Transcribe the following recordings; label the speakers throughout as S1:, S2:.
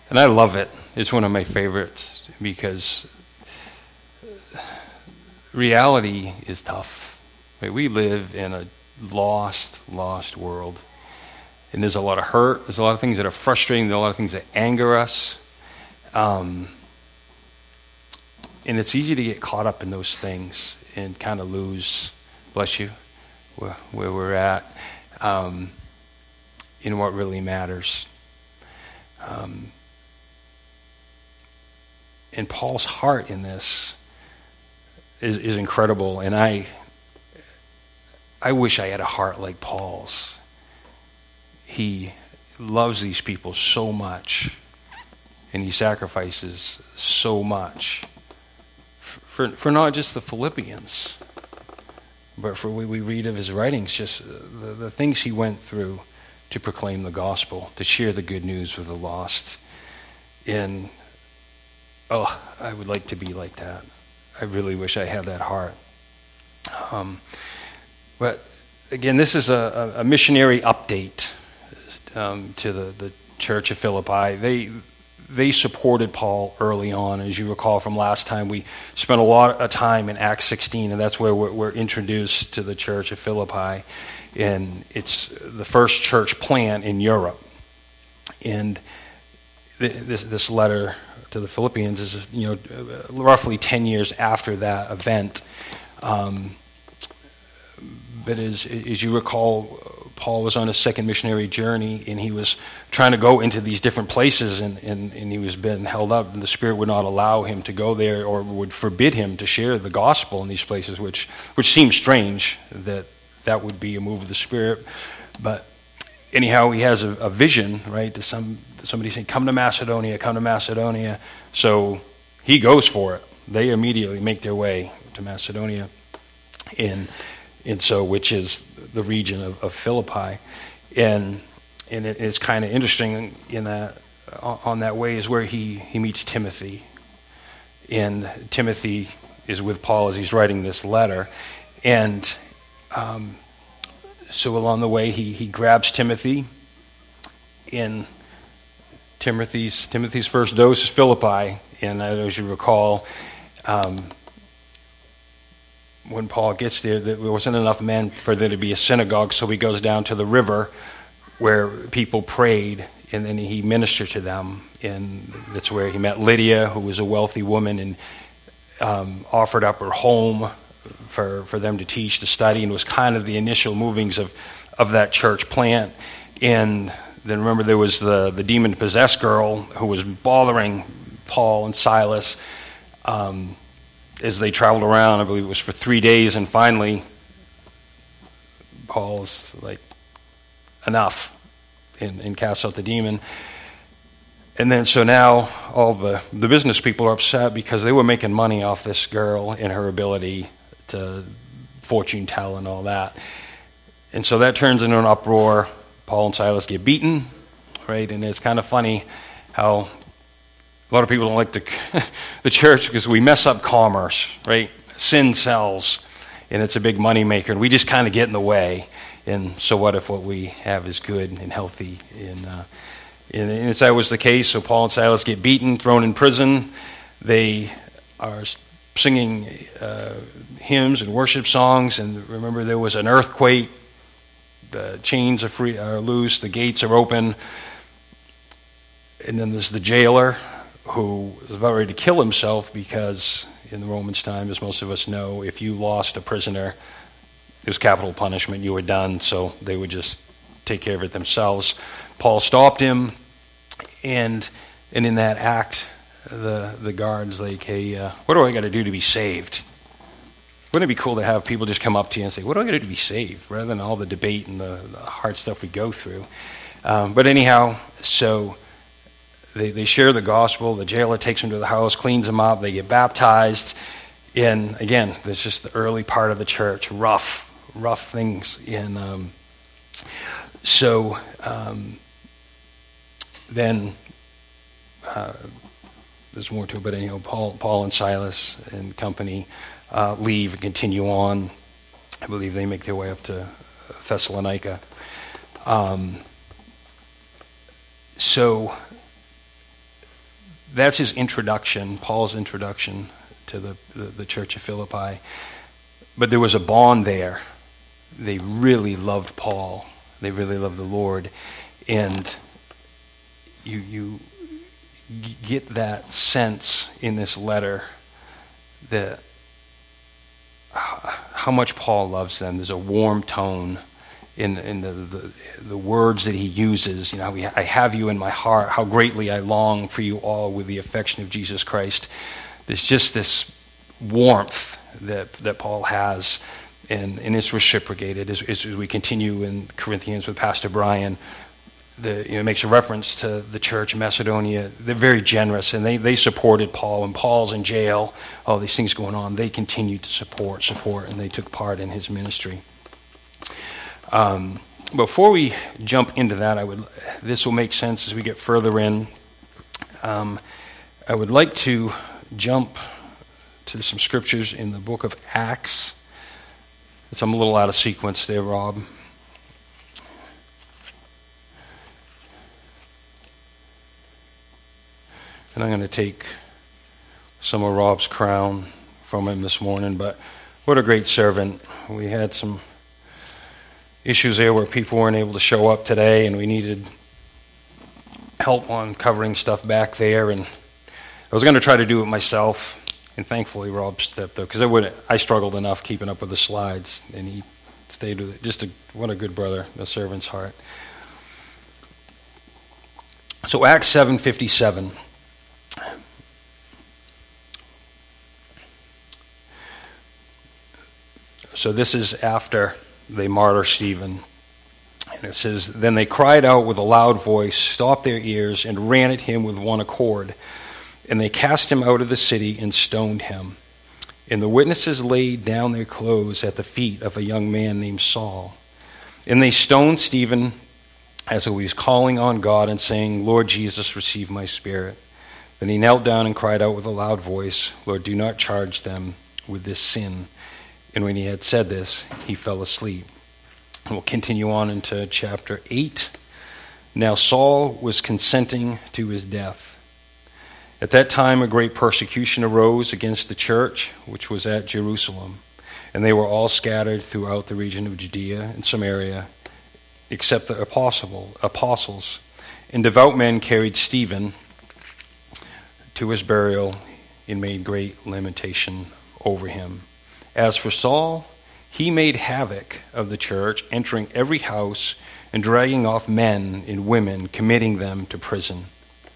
S1: And I love it. It's one of my favorites because reality is tough. Right? We live in a lost world. And there's a lot of hurt. There's a lot of things that are frustrating. There's a lot of things that anger us. And it's easy to get caught up in those things and kind of lose, bless you, where we're at, in what really matters. And Paul's heart in this is incredible. And I wish I had a heart like Paul's. He loves these people so much, and he sacrifices so much for not just the Philippians, but for what we read of his writings, just the things he went through to proclaim the gospel, to share the good news with the lost. And, I would like to be like that. I really wish I had that heart. But again, this is a missionary update to the church of Philippi. They supported Paul early on. As you recall from last time, we spent a lot of time in Acts 16, and that's where we're introduced to the church of Philippi. And it's the first church plant in Europe. And this letter to the Philippians is, roughly 10 years after that event. But as you recall, Paul was on his second missionary journey, and he was trying to go into these different places, and he was being held up, and the Spirit would not allow him to go there, or would forbid him to share the gospel in these places, which seems strange that would be a move of the Spirit. But anyhow, he has a vision, right, to somebody saying, come to Macedonia. So he goes for it. They immediately make their way to Macedonia, and so, which is the region of Philippi. And it's kind of interesting in that, on that way is where he meets Timothy. And Timothy is with Paul as he's writing this letter. And so along the way, he grabs Timothy. And Timothy's first dose is Philippi. And as you recall, when Paul gets there wasn't enough men for there to be a synagogue, so he goes down to the river where people prayed, and then he ministered to them. And that's where he met Lydia, who was a wealthy woman, and offered up her home for them to teach, to study, and it was kind of the initial movings of that church plant. And then remember, there was the demon-possessed girl who was bothering Paul and Silas as they traveled around. I believe it was for 3 days, and finally Paul's like, enough, and casts out the demon. And then so now all the business people are upset because they were making money off this girl and her ability to fortune tell and all that. And so that turns into an uproar. Paul and Silas get beaten, right? And it's kind of funny how a lot of people don't like the church because we mess up commerce, right? Sin sells, and it's a big money maker, and we just kind of get in the way. And so what if what we have is good and healthy? And that was the case. So Paul and Silas get beaten, thrown in prison. They are singing hymns and worship songs, and remember there was an earthquake. The chains are loose, the gates are open, and then there's the jailer who was about ready to kill himself because in the Romans' time, as most of us know, if you lost a prisoner, it was capital punishment, you were done, so they would just take care of it themselves. Paul stopped him, and in that act, the guard's like, hey, what do I got to do to be saved? Wouldn't it be cool to have people just come up to you and say, what do I got to do to be saved, rather than all the debate and the hard stuff we go through? But anyhow, so they share the gospel. The jailer takes them to the house, cleans them up. They get baptized. And again, there's just the early part of the church, rough things. And then there's more to it, but anyhow, Paul and Silas and company leave and continue on. I believe they make their way up to Thessalonica. So that's his introduction, Paul's introduction to the church of Philippi. But there was a bond there. They really loved Paul. They really loved the Lord. And you get that sense in this letter that how much Paul loves them. There's a warm tone in the words that he uses. You know, I have you in my heart. How greatly I long for you all with the affection of Jesus Christ. There's just this warmth that Paul has, and it's reciprocated as we continue in Corinthians with Pastor Brian. It makes a reference to the church in Macedonia. They're very generous, and they supported Paul. When Paul's in jail, all these things going on, they continued to support, and they took part in his ministry. Before we jump into that, this will make sense as we get further in. I would like to jump to some scriptures in the book of Acts. I'm a little out of sequence there, Rob. And I'm going to take some of Rob's crown from him this morning, but what a great servant. We had some issues there where people weren't able to show up today, and we needed help on covering stuff back there, and I was going to try to do it myself, and thankfully Rob stepped up, because I struggled enough keeping up with the slides, and he stayed with it. What a good brother, a servant's heart. So Acts 7:57. So this is after they martyr Stephen. And it says, "Then they cried out with a loud voice, stopped their ears, and ran at him with one accord. And they cast him out of the city and stoned him. And the witnesses laid down their clothes at the feet of a young man named Saul. And they stoned Stephen as he was calling on God and saying, 'Lord Jesus, receive my spirit.' Then he knelt down and cried out with a loud voice, 'Lord, do not charge them with this sin.' And when he had said this, he fell asleep." And we'll continue on into chapter 8. "Now Saul was consenting to his death. At that time a great persecution arose against the church, which was at Jerusalem. And they were all scattered throughout the region of Judea and Samaria, except the apostles. And devout men carried Stephen to his burial and made great lamentation over him. As for Saul, he made havoc of the church, entering every house and dragging off men and women, committing them to prison."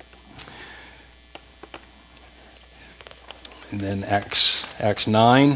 S1: And then Acts 9,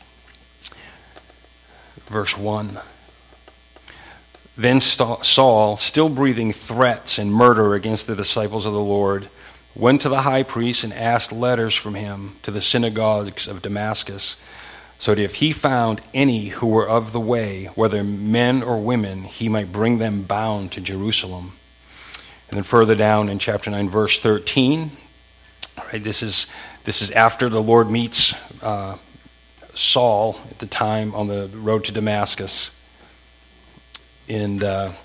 S1: verse 1. "Then Saul, still breathing threats and murder against the disciples of the Lord, went to the high priest and asked letters from him to the synagogues of Damascus, so that if he found any who were of the way, whether men or women, he might bring them bound to Jerusalem." And then further down in chapter 9, verse 13, right, this is after the Lord meets Saul at the time on the road to Damascus. And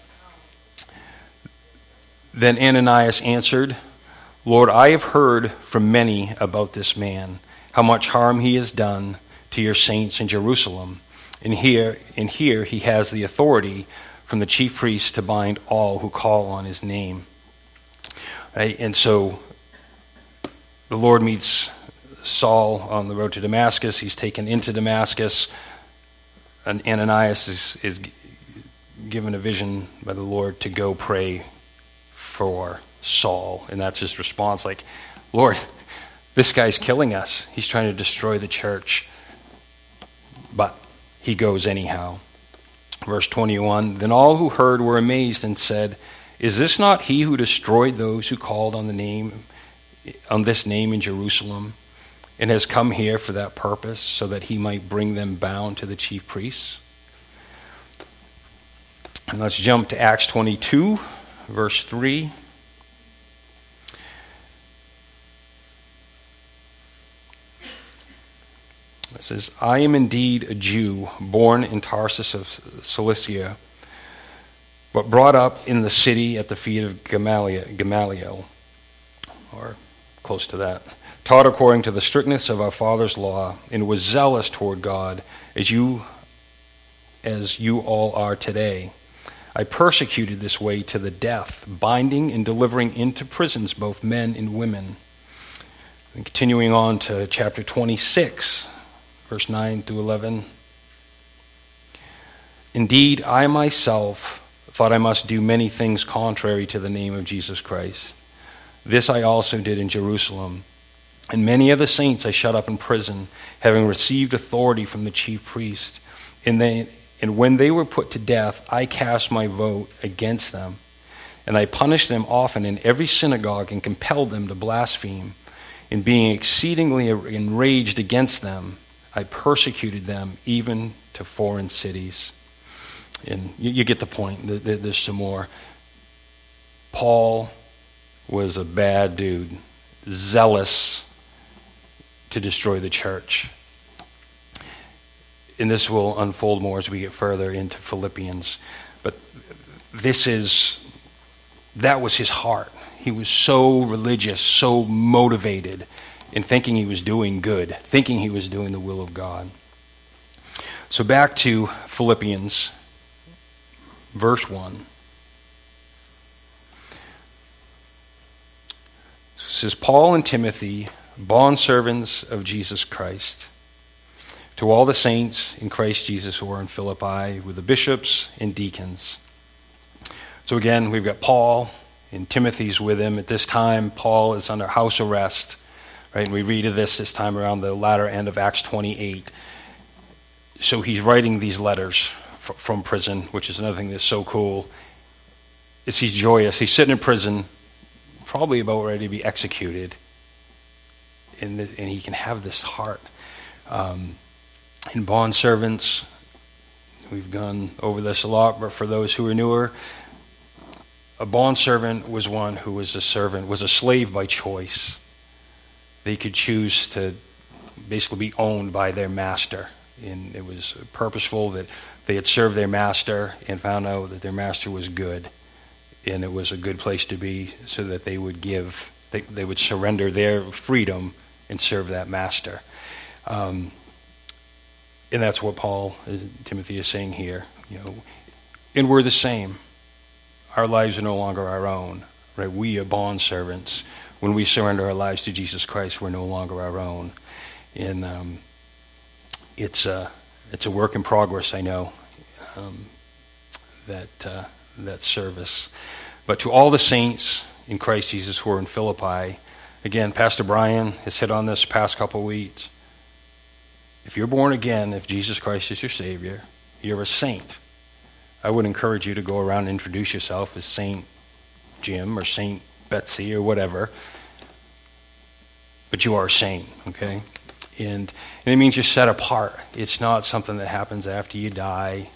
S1: then Ananias answered, "Lord, I have heard from many about this man, how much harm he has done to your saints in Jerusalem. And here he has the authority from the chief priests to bind all who call on his name." Right? And so the Lord meets Saul on the road to Damascus. He's taken into Damascus. And Ananias is given a vision by the Lord to go pray for Saul. And that's his response, like, "Lord, this guy's killing us. He's trying to destroy the church." But he goes anyhow. Verse 21, "Then all who heard were amazed and said, 'Is this not he who destroyed those who called on this name in Jerusalem, and has come here for that purpose, so that he might bring them bound to the chief priests?'" And let's jump to Acts 22, verse 3. It says, "I am indeed a Jew, born in Tarsus of Cilicia, but brought up in the city at the feet of Gamaliel, or close to that. Taught according to the strictness of our father's law, and was zealous toward God, as you all are today. I persecuted this way to the death, binding and delivering into prisons both men and women. And continuing on to chapter 26, verse 9 through 11. Indeed, I myself thought I must do many things contrary to the name of Jesus Christ. This I also did in Jerusalem. And many of the saints I shut up in prison, having received authority from the chief priest. And when they were put to death, I cast my vote against them. And I punished them often in every synagogue and compelled them to blaspheme. And being exceedingly enraged against them, I persecuted them even to foreign cities. And you get the point. There's some more. Paul was a bad dude, zealous to destroy the church. And this will unfold more as we get further into Philippians. But that was his heart. He was so religious, so motivated in thinking he was doing good, thinking he was doing the will of God. So back to Philippians, verse 1. It says, Paul and Timothy, bondservants of Jesus Christ, to all the saints in Christ Jesus who are in Philippi, with the bishops and deacons. So again, we've got Paul, and Timothy's with him. At this time, Paul is under house arrest. Right? And we read of this time around the latter end of Acts 28. So he's writing these letters from prison, which is another thing that's so cool. Is he's joyous. He's sitting in prison, probably about ready to be executed. And he can have this heart. In bondservants, we've gone over this a lot, but for those who are newer, a bondservant was one who was a servant, was a slave by choice. They could choose to basically be owned by their master. And it was purposeful that they had served their master and found out that their master was good. And it was a good place to be, so that they would they would surrender their freedom and serve that master. And that's what Paul, Timothy is saying here. And we're the same. Our lives are no longer our own. Right? We are bondservants. When we surrender our lives to Jesus Christ, we're no longer our own. And it's a work in progress, I know, that service. But to all the saints in Christ Jesus who are in Philippi, again, Pastor Brian has hit on this past couple of weeks. If you're born again, if Jesus Christ is your Savior, you're a saint. I would encourage you to go around and introduce yourself as Saint Jim or Saint Betsy or whatever. But you are a saint, okay? And it means you're set apart. It's not something that happens after you die.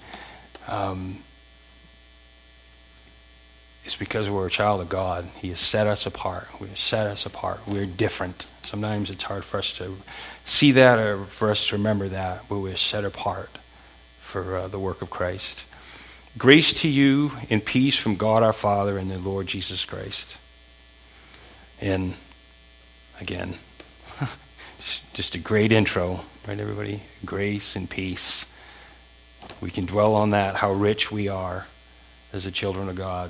S1: It's because we're a child of God. He has set us apart. We're set us apart. We're different. Sometimes it's hard for us to see that or for us to remember that, but we're set apart for the work of Christ. Grace to you and peace from God our Father and the Lord Jesus Christ. And again, just a great intro, right, everybody? Grace and peace. We can dwell on that, how rich we are as the children of God.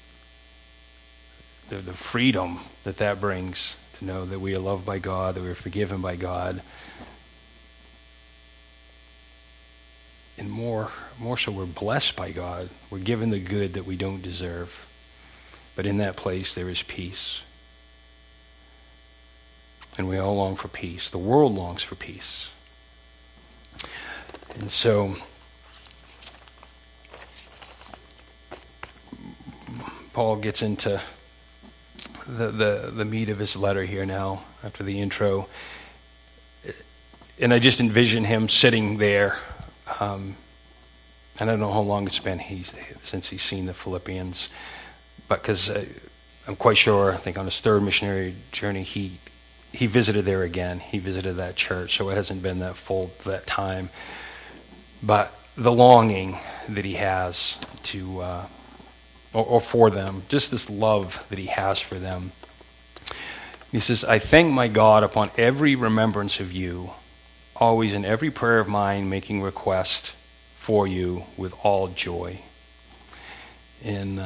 S1: The freedom that brings to know that we are loved by God, that we are forgiven by God. And more so, we're blessed by God. We're given the good that we don't deserve. But in that place, there is peace. And we all long for peace. The world longs for peace. And so, Paul gets into the meat of his letter here now, after the intro. And I just envision him sitting there. And I don't know how long it's been since he's seen the Philippians. But because I'm quite sure, I think on his third missionary journey, he visited there again. He visited that church, so it hasn't been that time. But the longing that he has to, or for them, just this love that he has for them. He says, I thank my God upon every remembrance of you, always in every prayer of mine, making request for you with all joy. And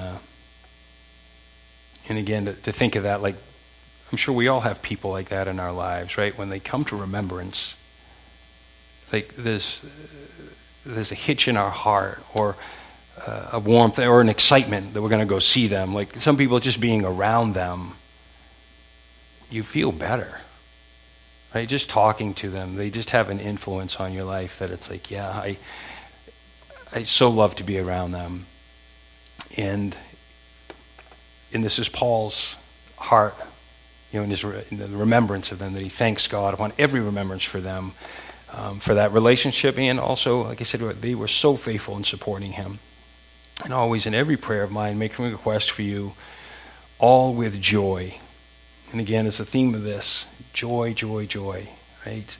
S1: again, to think of that, like, I'm sure we all have people like that in our lives, right? When they come to remembrance, like there's a hitch in our heart, or a warmth, or an excitement that we're going to go see them. Like some people, just being around them, you feel better, right? Just talking to them, they just have an influence on your life that it's like, yeah, I so love to be around them. And this is Paul's heart, in the remembrance of them, that he thanks God upon every remembrance for them, for that relationship. And also, like I said, they were so faithful in supporting him. And always in every prayer of mine, making a request for you, all with joy. And again, it's the theme of this, joy, joy, joy, right?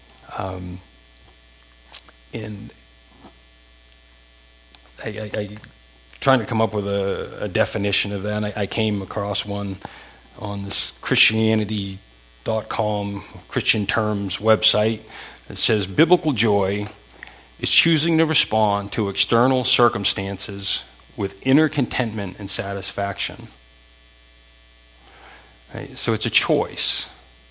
S1: And I trying to come up with a definition of that, and I came across one on this Christianity.com, Christian Terms website. It says, biblical joy is choosing to respond to external circumstances with inner contentment and satisfaction. Right? So it's a choice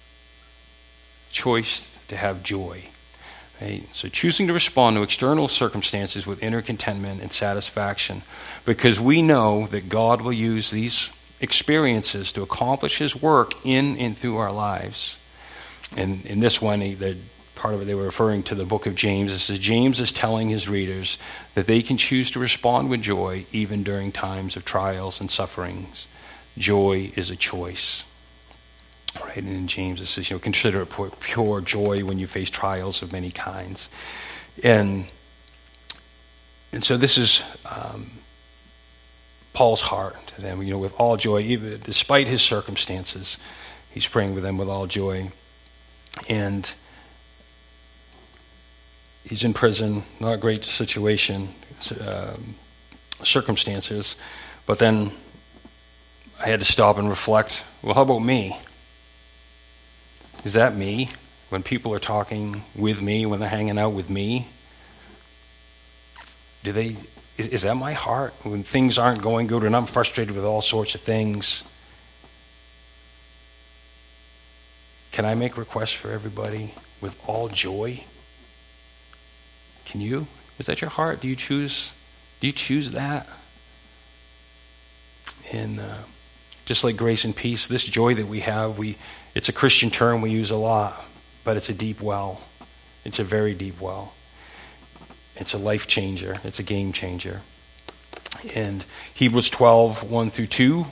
S1: to have joy. Right? So choosing to respond to external circumstances with inner contentment and satisfaction, because we know that God will use these experiences to accomplish his work in and through our lives. And in this one, part of it, they were referring to the book of James. It says, James is telling his readers that they can choose to respond with joy even during times of trials and sufferings. Joy is a choice. Right, and in James it says, consider it pure joy when you face trials of many kinds. And so this is Paul's heart to them, with all joy, even despite his circumstances. He's praying with them with all joy. And he's in prison, not a great situation, circumstances. But then I had to stop and reflect, well, how about me? Is that me? When people are talking with me, when they're hanging out with me, is that my heart? When things aren't going good and I'm frustrated with all sorts of things, can I make requests for everybody with all joy? Can you? Is that your heart? Do you choose that? And just like grace and peace, this joy that we have, it's a Christian term we use a lot, but it's a deep well. It's a very deep well. It's a life changer. It's a game changer. And Hebrews 12, 1 through 2,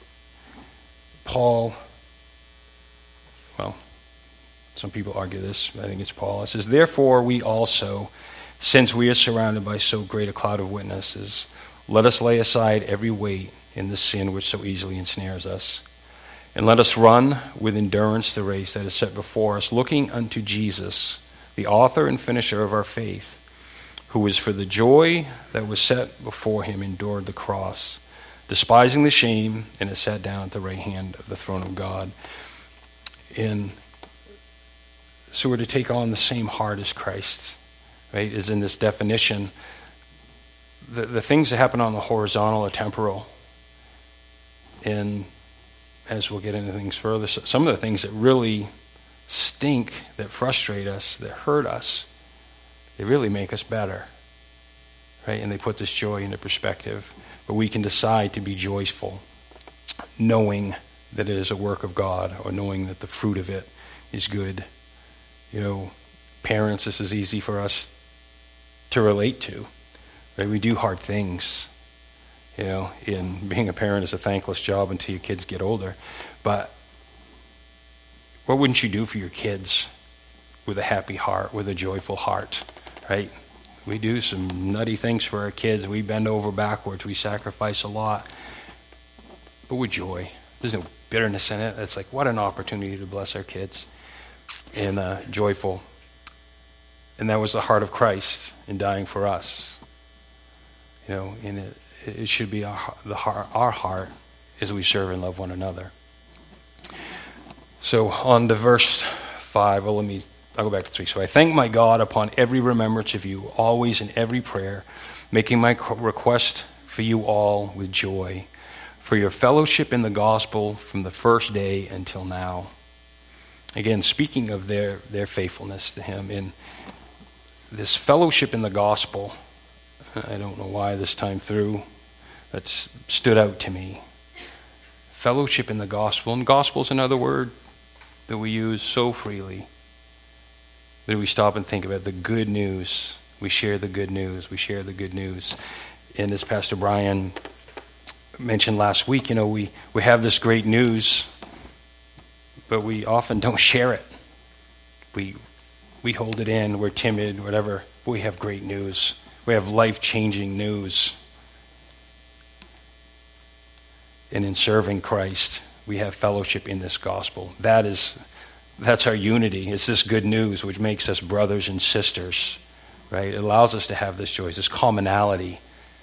S1: Paul, well, some people argue this, I think it's Paul. It says, therefore we also, since we are surrounded by so great a cloud of witnesses, let us lay aside every weight and the sin which so easily ensnares us. And let us run with endurance the race that is set before us, looking unto Jesus, the author and finisher of our faith, who is for the joy that was set before him endured the cross, despising the shame, and is sat down at the right hand of the throne of God. And so we're to take on the same heart as Christ, right? Is in this definition. The things that happen on the horizontal are temporal. And as we'll get into things further, some of the things that really stink, that frustrate us, that hurt us, they really make us better, right? And they put this joy into perspective. But we can decide to be joyful, knowing that it is a work of God, or knowing that the fruit of it is good. Parents, this is easy for us to relate to, right? We do hard things. In being a parent is a thankless job until your kids get older. But what wouldn't you do for your kids with a happy heart, with a joyful heart, right? We do some nutty things for our kids. We bend over backwards. We sacrifice a lot. But with joy. There's no bitterness in it. It's like, what an opportunity to bless our kids. And joyful. And that was the heart of Christ in dying for us. And it should be our heart as we serve and love one another. So on to verse 5, I'll go back to 3. So I thank my God upon every remembrance of you, always in every prayer, making my request for you all with joy, for your fellowship in the gospel from the first day until now. Again, speaking of their faithfulness to him in this fellowship in the gospel, I don't know why this time through, that's stood out to me. Fellowship in the gospel. And gospel is another word that we use so freely. But we stop and think about the good news. We share the good news. We share the good news. And as Pastor Brian mentioned last week, we have this great news, but we often don't share it. We hold it in. We're timid, whatever. But we have great news. We have life-changing news. And in serving Christ, we have fellowship in this gospel. That's our unity. It's this good news which makes us brothers and sisters, right? It allows us to have this joy, this commonality,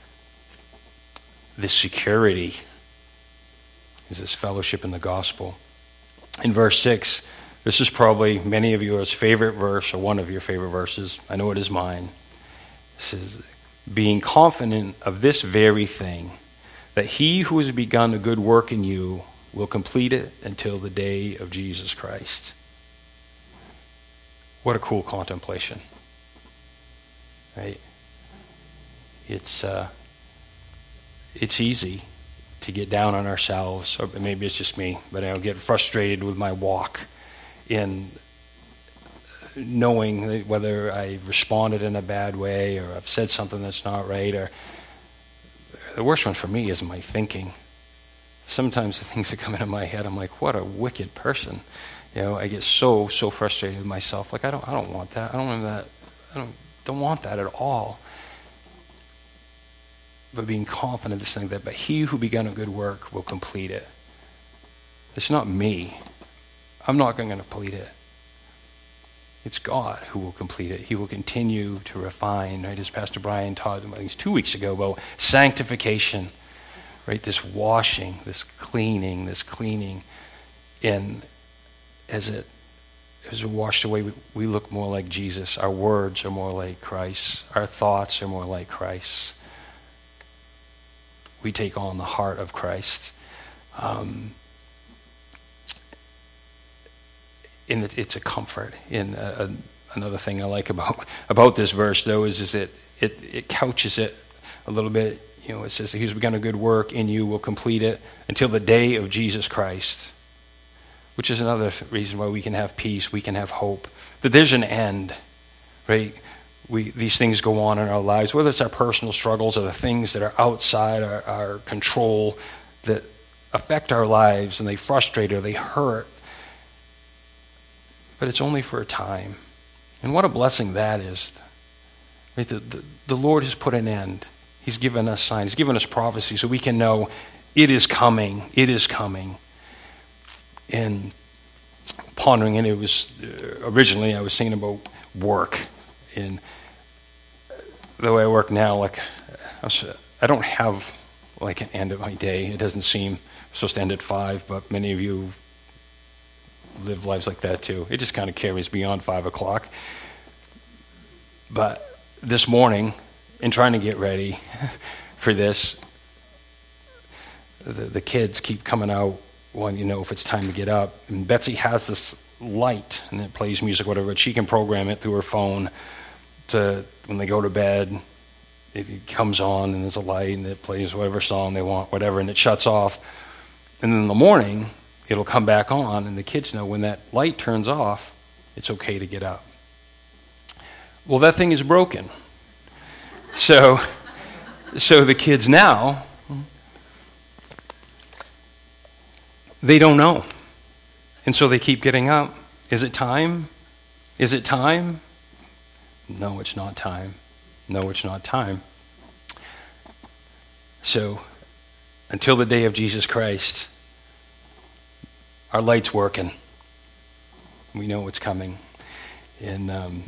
S1: this security, is this fellowship in the gospel. In verse 6, this is probably many of yours favorite verse, or one of your favorite verses. I know it is mine. It says, being confident of this very thing, that he who has begun a good work in you will complete it until the day of Jesus Christ. What a cool contemplation, right? It's easy to get down on ourselves, or maybe it's just me, but I'll get frustrated with my walk in knowing whether I responded in a bad way or I've said something that's not right. Or the worst one for me is my thinking. Sometimes the things that come into my head, I'm like, what a wicked person. I get so frustrated with myself. Like I don't want that. I don't want that. I don't want that at all. But being confident of this thing but he who began a good work will complete it. It's not me. I'm not going to complete it. It's God who will complete it. He will continue to refine, right? As Pastor Brian taught, I think 2 weeks ago, about sanctification, right? This washing, this cleaning. And as we're washed away, we look more like Jesus. Our words are more like Christ. Our thoughts are more like Christ. We take on the heart of Christ. And it's a comfort. And another thing I like about this verse, though, is that it couches it a little bit. It says that he's begun a good work in you will complete it until the day of Jesus Christ, which is another reason why we can have peace, we can have hope. That there's an end, right? These things go on in our lives, whether it's our personal struggles or the things that are outside our control that affect our lives and they frustrate or they hurt. But it's only for a time. And what a blessing that is. Right? The Lord has put an end. He's given us signs. He's given us prophecy so we can know it is coming. It is coming. And pondering it, it was originally I was thinking about work. And the way I work now, I don't have like an end of my day. It doesn't seem supposed to end at 5, but many of you live lives like that too. It just kind of carries beyond 5 o'clock. But this morning, in trying to get ready for this, the kids keep coming out when if it's time to get up. And Betsy has this light, and it plays music, whatever, but she can program it through her phone to when they go to bed, it comes on and there's a light and it plays whatever song they want, whatever, and it shuts off. And then in the morning, it'll come back on, and the kids know when that light turns off, it's okay to get up. Well, that thing is broken. So the kids now, they don't know. And so they keep getting up. Is it time? Is it time? No, it's not time. No, it's not time. So until the day of Jesus Christ, our light's working. We know what's coming. And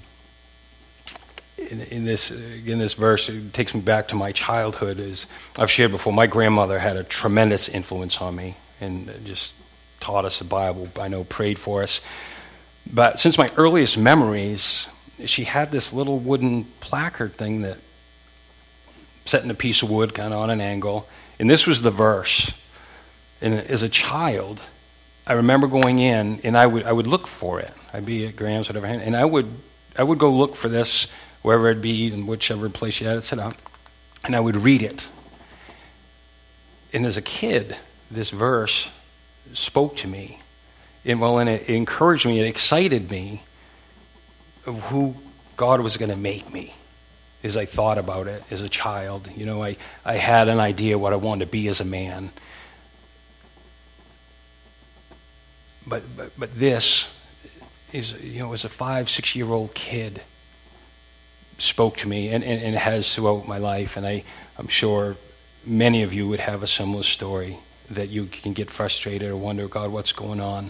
S1: in this verse, it takes me back to my childhood. As I've shared before, my grandmother had a tremendous influence on me, and just taught us the Bible, I know prayed for us. But since my earliest memories, she had this little wooden placard thing that set in a piece of wood, kind of on an angle. And this was the verse. And as a child, I remember going in, and I would look for it. I'd be at Graham's, whatever, and I would go look for this wherever it'd be, in whichever place she had it set up, and I would read it. And as a kid, this verse spoke to me. And it encouraged me, it excited me of who God was going to make me as I thought about it as a child. You know, I had an idea what I wanted to be as a man. But this is, you know, as a 5-6-year-old kid, spoke to me and has throughout my life. And I'm sure many of you would have a similar story, that you can get frustrated or wonder, God, what's going on?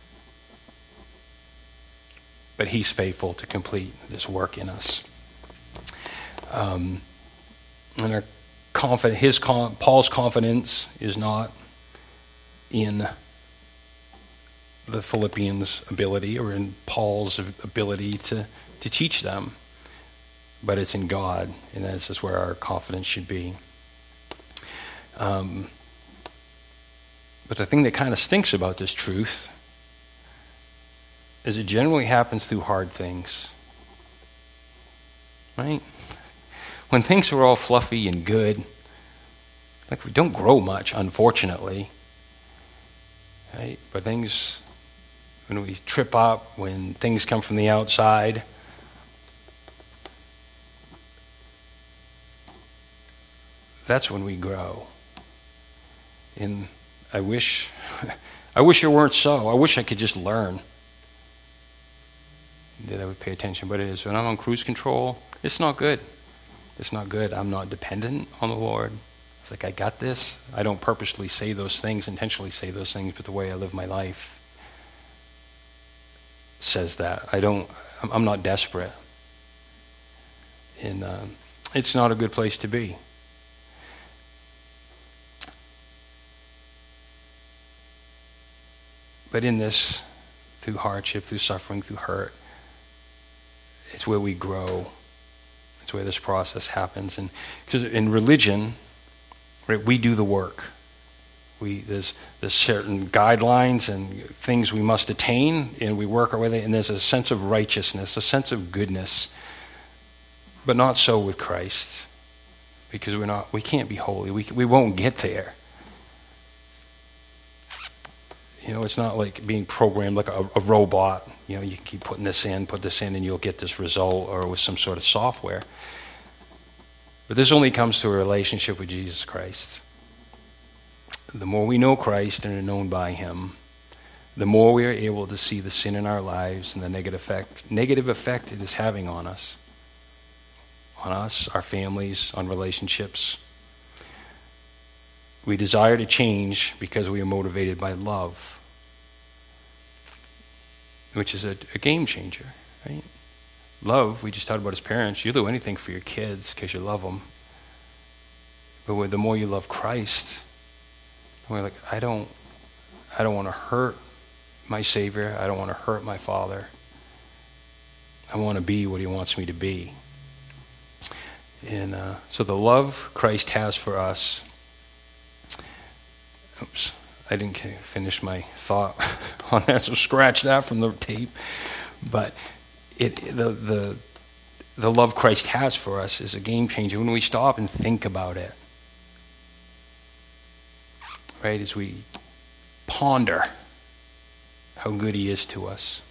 S1: But he's faithful to complete this work in us. And our Paul's confidence is not in the Philippians' ability or in Paul's ability to teach them, but it's in God, and this is where our confidence should be. But the thing that kind of stinks about this truth is it generally happens through hard things, right? When things are all fluffy and good, like, we don't grow much, unfortunately, right? But things, when we trip up, when things come from the outside, that's when we grow. And I wish it weren't so. I wish I could just learn, that I would pay attention. But it is, when I'm on cruise control, it's not good. It's not good. I'm not dependent on the Lord. It's like, I got this. I don't purposely say those things, intentionally say those things, but the way I live my life says that. I'm not desperate. And it's not a good place to be. But in this, through hardship, through suffering, through hurt, it's where we grow. It's where this process happens. And because in religion, right, we do the work. There's certain guidelines and things we must attain, and we work our way there. And there's a sense of righteousness, a sense of goodness, but not so with Christ, because we can't be holy. We won't get there. You know, it's not like being programmed like a robot. You know, you can keep put this in, and you'll get this result, or with some sort of software. But this only comes through a relationship with Jesus Christ. The more we know Christ and are known by him, the more we are able to see the sin in our lives and the negative effect it is having on us, our families, on relationships. We desire to change because we are motivated by love, which is a game changer, right? Love, we just talked about as parents, you'll do anything for your kids because you love them. But the more you love Christ, we're like, I don't want to hurt my Savior. I don't want to hurt my Father. I want to be what he wants me to be. And so the love Christ has for us. Oops, I didn't finish my thought on that, so scratch that from the tape. But the love Christ has for us is a game changer when we stop and think about it. Right, as we ponder how good he is to us.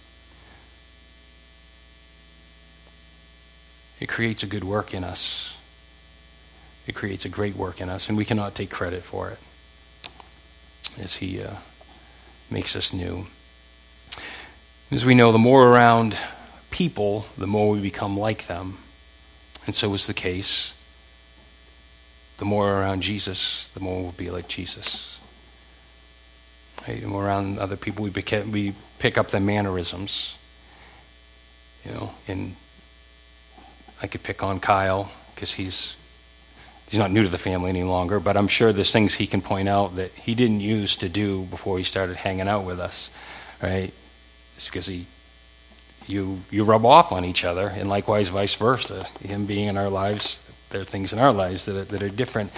S1: It creates a good work in us. It creates a great work in us, and we cannot take credit for it as he makes us new. As we know, the more around people, the more we become like them. And so is the case. The more around Jesus, the more we'll be like Jesus. Right? The more around other people, we pick up their mannerisms. You know, and I could pick on Kyle because he's He's not new to the family any longer, but I'm sure there's things he can point out that he didn't use to do before he started hanging out with us, right? It's because you rub off on each other, and likewise vice versa. Him being in our lives, there are things in our lives that are different.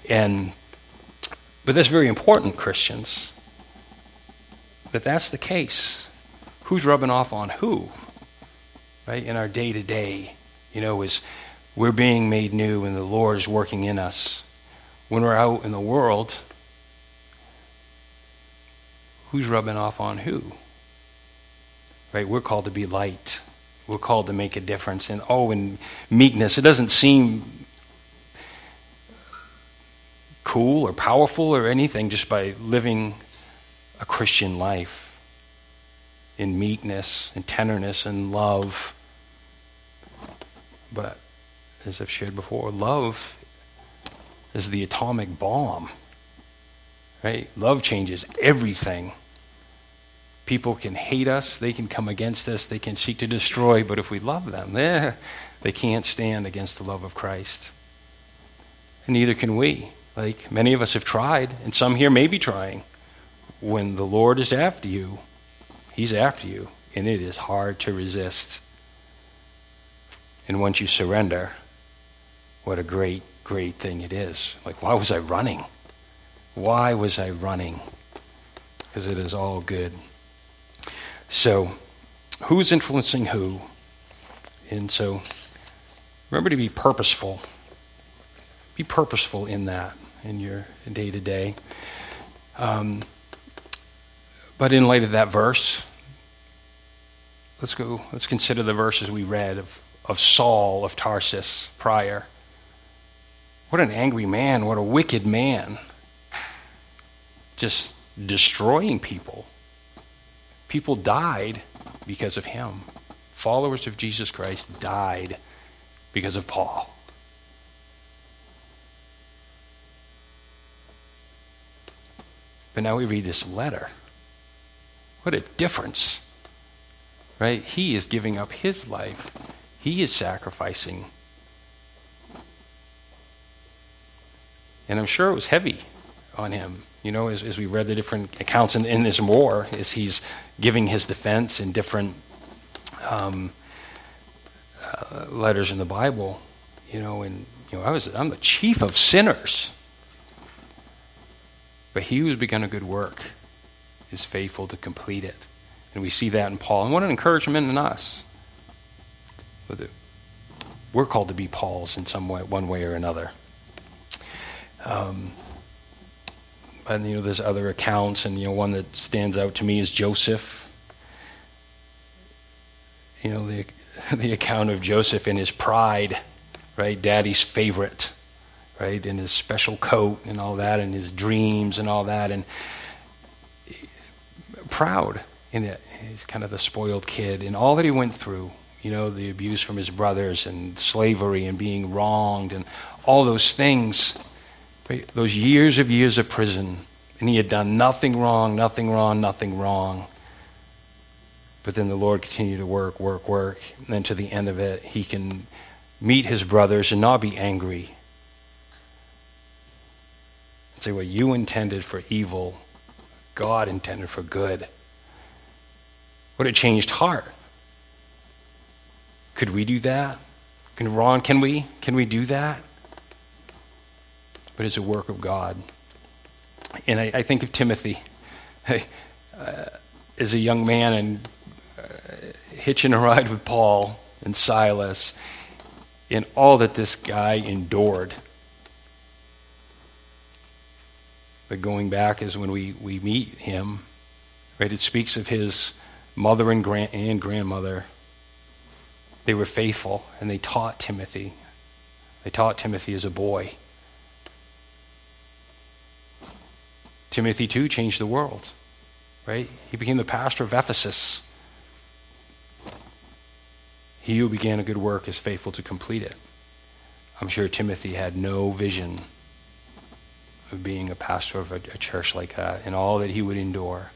S1: But that's very important, Christians, that that's the case. Who's rubbing off on who, right? In our day-to-day, as we're being made new and the Lord is working in us. When we're out in the world, who's rubbing off on who? Right? We're called to be light. We're called to make a difference. And in meekness, it doesn't seem cool or powerful or anything just by living a Christian life in meekness and tenderness and love. But as I've shared before, love is the atomic bomb, right? Love changes everything. People can hate us, they can come against us, they can seek to destroy, but if we love them, they can't stand against the love of Christ. And neither can we. Like many of us have tried, and some here may be trying. When the Lord is after you, He's after you, and it is hard to resist. And once you surrender, what a great, great thing it is. Like, why was I running? Why was I running? Because it is all good. So, who's influencing who? And so, remember to be purposeful. Be purposeful in that, in your day-to-day. But in light of that verse, let's consider the verses we read of Saul of Tarsus prior. What an angry man, what a wicked man. Just destroying people. People died because of him. Followers of Jesus Christ died because of Paul. But now we read this letter. What a difference, right? He is giving up his life. He is sacrificing. And I'm sure it was heavy on him, as we read the different accounts in this war, as he's giving his defense in different letters in the Bible, I'm the chief of sinners. But he who has begun a good work is faithful to complete it. And we see that in Paul. And what an encouragement in us. We're called to be Pauls in some way, one way or another. And there's other accounts, and one that stands out to me is Joseph. The account of Joseph in his pride, right? Daddy's favorite, right? In his special coat and all that, and his dreams and all that, and proud in it. He's kind of the spoiled kid, and all that he went through. The abuse from his brothers and slavery and being wronged and all those things. Right? Those years of prison, and he had done nothing wrong. But then the Lord continued to work. And then to the end of it, he can meet his brothers and not be angry. And say, what you intended for evil, God intended for good. What a changed heart. Could we do that? Can we do that? But it's a work of God. And I think of Timothy as a young man and hitching a ride with Paul and Silas in all that this guy endured. But going back is when we meet him, right? It speaks of his mother and grandmother. They were faithful, and they taught Timothy. They taught Timothy as a boy. Timothy, too, changed the world, right? He became the pastor of Ephesus. He who began a good work is faithful to complete it. I'm sure Timothy had no vision of being a pastor of a church like that and all that he would endure.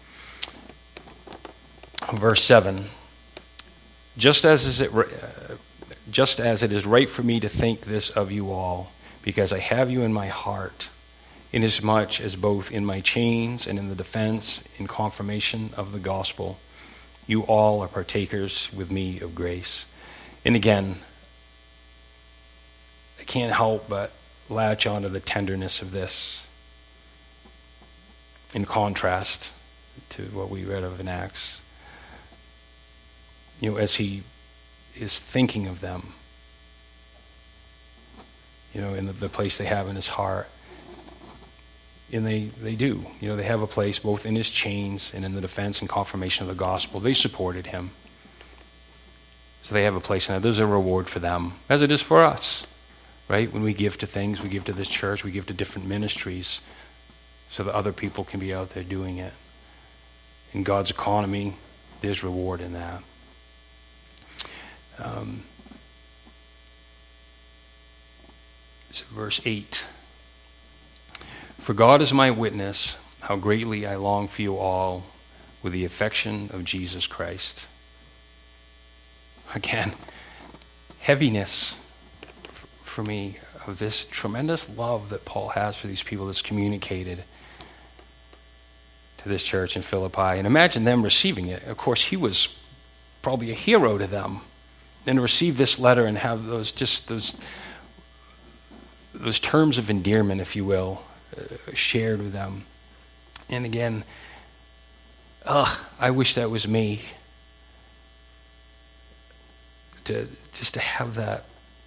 S1: Verse 7, just as just as it is right for me to think this of you all, because I have you in my heart, inasmuch as both in my chains and in the defense and confirmation of the gospel, you all are partakers with me of grace. And again, I can't help but latch onto the tenderness of this in contrast to what we read of in Acts. As he is thinking of them, in the place they have in his heart. And they do. They have a place both in his chains and in the defense and confirmation of the gospel. They supported him. So they have a place in that. There's a reward for them, as it is for us, right? When we give to things, we give to this church, we give to different ministries so that other people can be out there doing it. In God's economy, there's reward in that. So verse 8. For God is my witness, how greatly I long for you all with the affection of Jesus Christ. Again, heaviness for me of this tremendous love that Paul has for these people that's communicated to this church in Philippi. And imagine them receiving it. Of course, he was probably a hero to them. And to receive this letter and have those terms of endearment, if you will, shared with them. And again, I wish that was me. To have that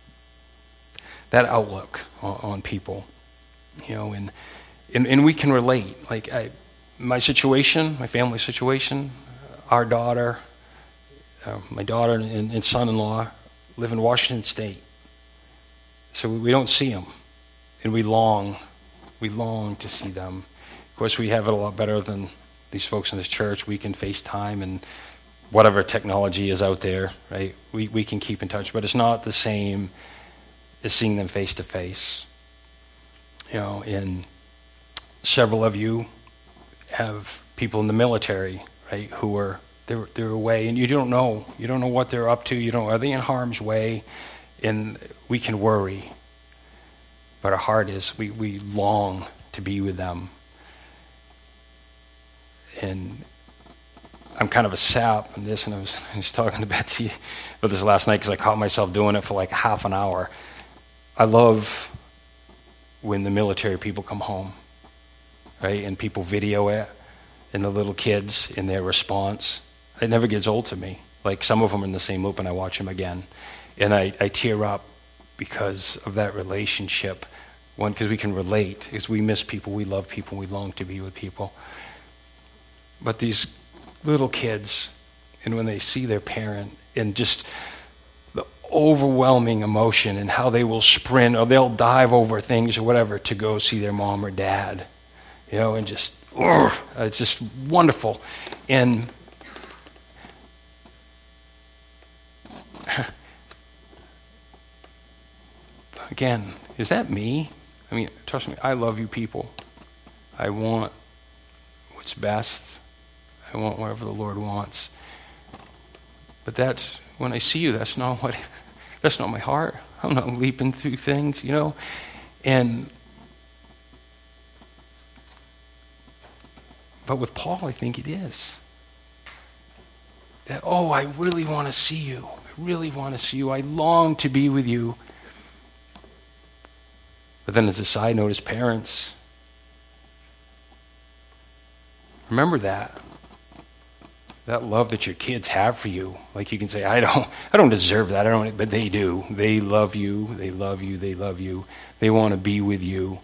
S1: outlook on people, and we can relate. Like my situation, my family situation, our daughter, my daughter and son-in-law live in Washington State, so we don't see them, and we long to see them. Of course, we have it a lot better than these folks in this church. We can FaceTime and whatever technology is out there, right? We can keep in touch, but it's not the same as seeing them face to face. And several of you have people in the military, right, who are they're away, and you don't know what they're up to. Are they in harm's way? And we can worry, but our heart is we long to be with them. And I'm kind of a sap in this, and I was talking to Betsy about this last night because I caught myself doing it for like half an hour. I love when the military people come home, right, and people video it, and the little kids in their response. It never gets old to me. Like some of them are in the same loop, and I watch them again, and I tear up because of that relationship. One, because we can relate, because we miss people, we love people, we long to be with people. But these little kids, and when they see their parent, and just the overwhelming emotion and how they will sprint or they'll dive over things or whatever to go see their mom or dad, and just, it's just wonderful. And again, is that me? I mean, trust me, I love you people. I want what's best. I want whatever the Lord wants. But that's, when I see you, that's not my heart. I'm not leaping through things, But with Paul, I think it is. That, I really want to see you. I really want to see you. I long to be with you. But then as a side note, as parents, remember that love that your kids have for you. Like you can say, I don't deserve that. But they do. They love you. They love you. They love you. They want to be with you.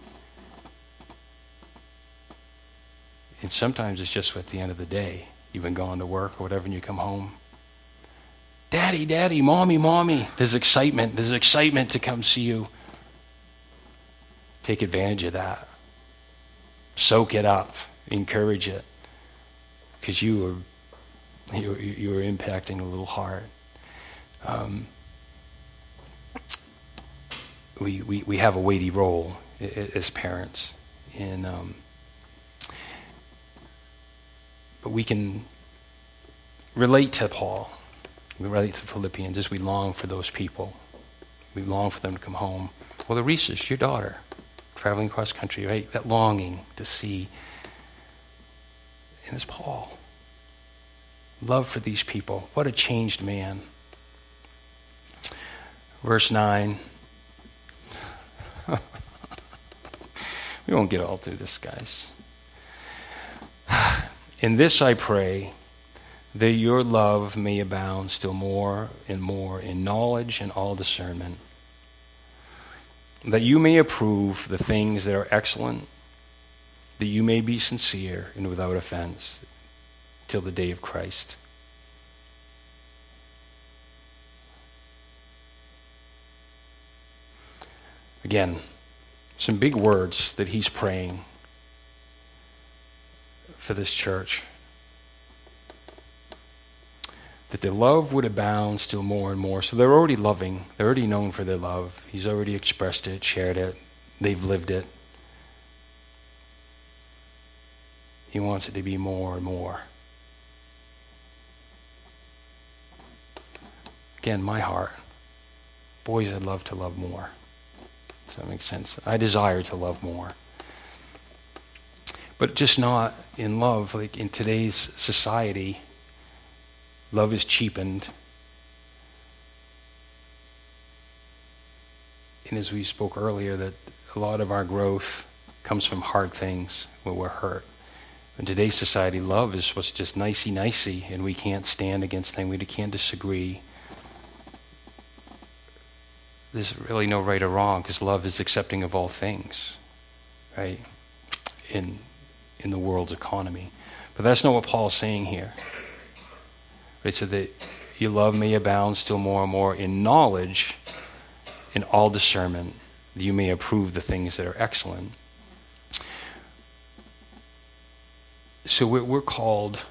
S1: And sometimes it's just at the end of the day. You've been gone to work or whatever, and you come home. Daddy, Daddy, Mommy, Mommy. There's excitement. There's excitement to come see you. Take advantage of that. Soak it up. Encourage it. Because you are impacting a little heart. We have a weighty role as parents. But we can relate to Paul. We relate to Philippians as we long for those people We long for them to come home. Well, the Reeses, your daughter, traveling cross country, right? That longing to see. And it's Paul. Love for these people. What a changed man. Verse 9. We won't get all through this, guys. In this I pray, that your love may abound still more and more in knowledge and all discernment, that you may approve the things that are excellent, that you may be sincere and without offense till the day of Christ. Again, some big words that he's praying for this church. That their love would abound still more and more. So they're already loving. They're already known for their love. He's already expressed it, shared it. They've lived it. He wants it to be more and more. Again, my heart. Boys, I'd love to love more. Does that make sense? I desire to love more. But just not in love. Like in today's society, love is cheapened. And as we spoke earlier, that a lot of our growth comes from hard things where we're hurt. In today's society, love is what's just nicey-nicey, and we can't stand against things. We can't disagree. There's really no right or wrong, because love is accepting of all things, right? In the world's economy. But that's not what Paul's saying here. He said that your love may abound still more and more in knowledge, in all discernment, that you may approve the things that are excellent. So we're called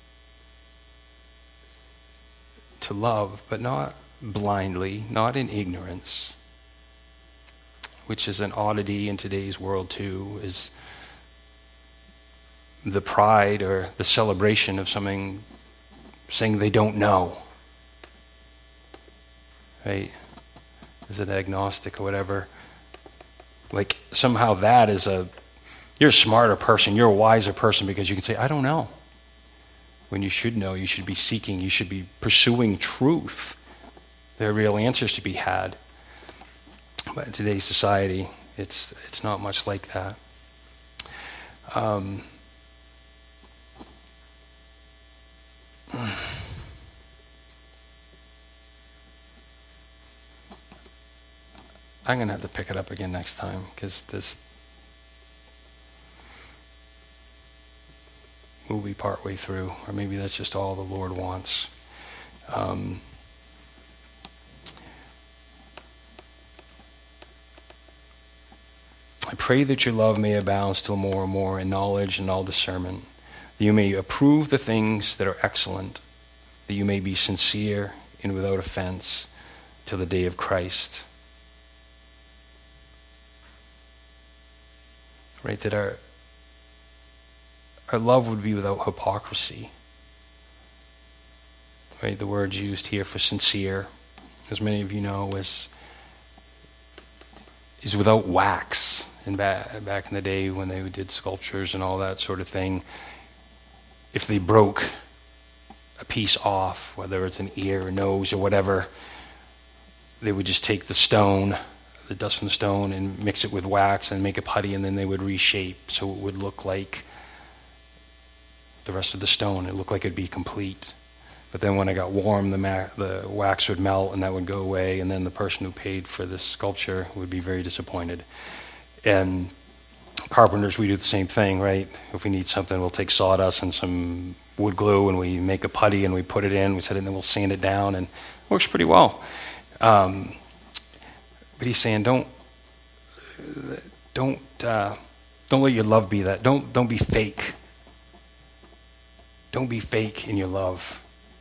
S1: to love, but not blindly, not in ignorance, which is an oddity in today's world too, is the pride or the celebration of something, saying they don't know. Right? Is it agnostic or whatever? Like somehow that is you're a smarter person, you're a wiser person because you can say, I don't know. When you should know, you should be seeking, you should be pursuing truth. There are real answers to be had. But in today's society, it's not much like that. I'm going to have to pick it up again next time, because this will be partway through, or maybe that's just all the Lord wants. I pray that your love may abound still more and more in knowledge and all discernment, that you may approve the things that are excellent, that you may be sincere and without offense till the day of Christ. Right, that our love would be without hypocrisy. Right, the word used here for sincere, as many of you know, is without wax. And back in the day when they did sculptures and all that sort of thing, if they broke a piece off, whether it's an ear or nose or whatever, they would just take the stone, the dust from the stone, and mix it with wax and make a putty, and then they would reshape so it would look like the rest of the stone. It looked like it'd be complete. But then when it got warm, the wax would melt and that would go away, and then the person who paid for this sculpture would be very disappointed. And carpenters, we do the same thing, right? If we need something, we'll take sawdust and some wood glue, and we make a putty and we put it in, we set it in, and then we'll sand it down, and it works pretty well. But he's saying, don't let your love be that. Don't be fake. Don't be fake in your love.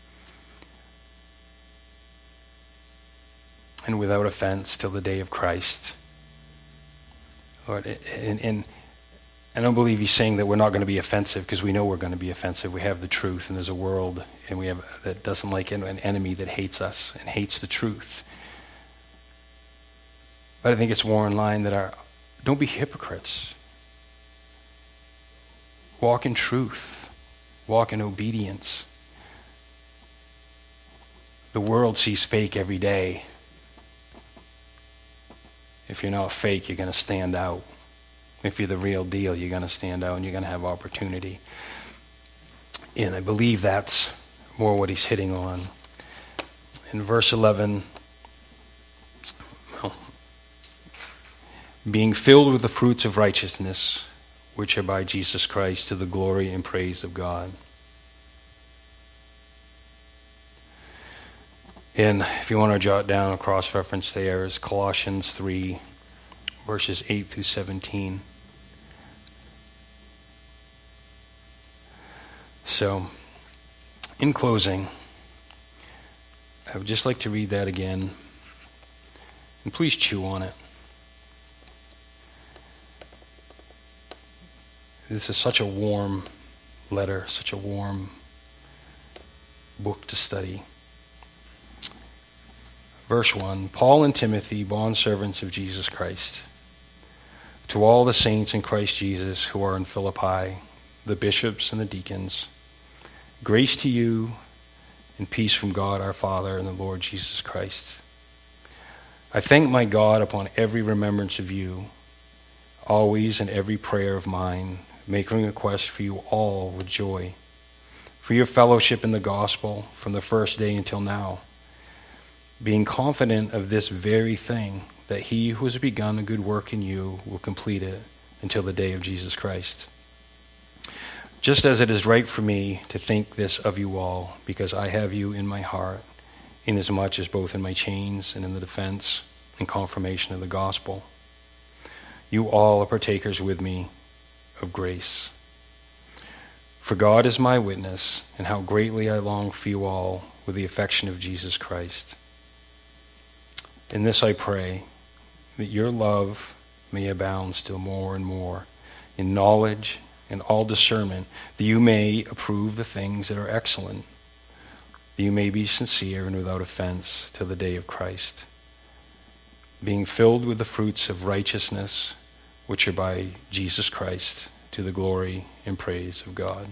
S1: And without offense till the day of Christ. Lord, and I don't believe he's saying that we're not going to be offensive, because we know we're going to be offensive. We have the truth, and there's a world and we have that doesn't like it, an enemy that hates us and hates the truth. But I think it's more in line that don't be hypocrites. Walk in truth. Walk in obedience. The world sees fake every day. If you're not fake, you're going to stand out. If you're the real deal, you're going to stand out and you're going to have opportunity. And I believe that's more what he's hitting on. In verse 11, being filled with the fruits of righteousness, which are by Jesus Christ, to the glory and praise of God. And if you want to jot down a cross-reference there is Colossians 3, verses 8 through 17. So, in closing, I would just like to read that again. And please chew on it. This is such a warm letter, such a warm book to study. Verse 1, Paul and Timothy, bondservants of Jesus Christ, to all the saints in Christ Jesus who are in Philippi, the bishops and the deacons, grace to you and peace from God our Father and the Lord Jesus Christ. I thank my God upon every remembrance of you, always in every prayer of mine, making request for you all with joy, for your fellowship in the gospel from the first day until now, being confident of this very thing, that he who has begun a good work in you will complete it until the day of Jesus Christ. Just as it is right for me to think this of you all, because I have you in my heart, inasmuch as both in my chains and in the defense and confirmation of the gospel, you all are partakers with me of grace. For God is my witness, and how greatly I long for you all with the affection of Jesus Christ. In this I pray, that your love may abound still more and more in knowledge and all discernment, that you may approve the things that are excellent, that you may be sincere and without offense till the day of Christ, being filled with the fruits of righteousness, which are by Jesus Christ, to the glory and praise of God.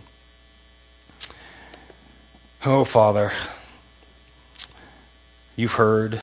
S1: Oh, Father, you've heard